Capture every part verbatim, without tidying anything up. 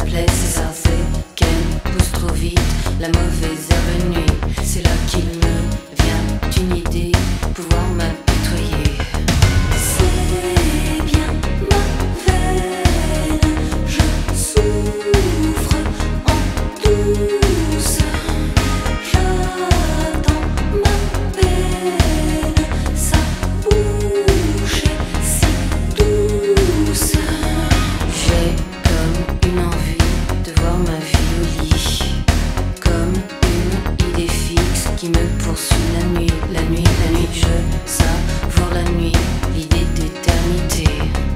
plaît, c'est ça, c'est qu'elle pousse trop vite. La mauvaise herbe nuit, c'est là qu'il me vient une idée, pouvoir m'apitoyer. C'est bien ma veine, je souffre en douce. J'attends ma peine, sa bouche est si douce. J'ai comme une envie de voir ma vie au lit, comme une idée fixe qui me poursuit la nuit, la nuit, la nuit. Je savoure la nuit, l'idée d'éternité.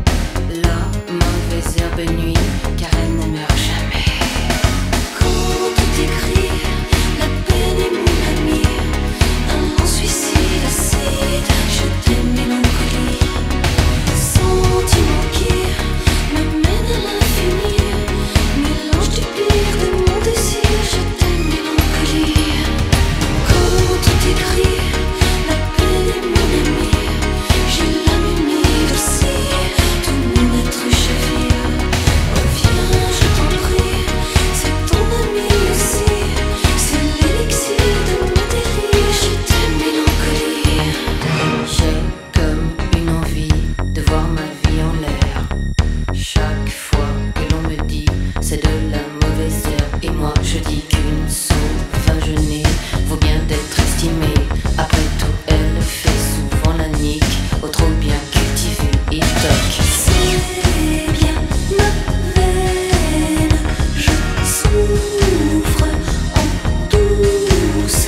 La mauvaise herbe nuit, car elle ne meurt jamais. Quand tout est gris, la peine est mon amie. Un lent suicide, acide, je t'aime mélancolie. Sentiment qui me mène à l'infini, mélange du pire de mon désir, je t'aime mélancolie. Quand tout est gris, la peine est mon amie. J'ai l'âme humide aussi, tout mon être chavire. Reviens, je t'en prie, c'est ton ami aussi. C'est l'élixir de mon délire, je t'aime mélancolie. J'ai comme une envie de voir ma vie en l'air. Chaque fois que l'on me dit c'est de la mauvaise herbe, et moi je dis qu'une sauvageonnée vaut bien d'être estimée. Après tout, elle fait souvent la nique au trop bien cultivé et toc. C'est bien ma veine, je souffre en douce.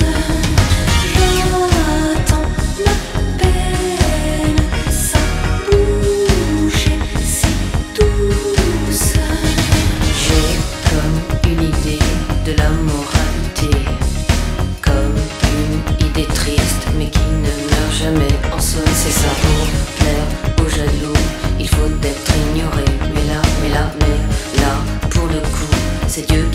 J'attends ma peine, sa bouche est si douce. J'ai comme une idée de la moralité, comme une idée triste mais qui ne meurt jamais. En somme, c'est ça, pour plaire aux jaloux, il faut être ignoré. Mais là, mais là, mais là, pour le coup, c'est Dieu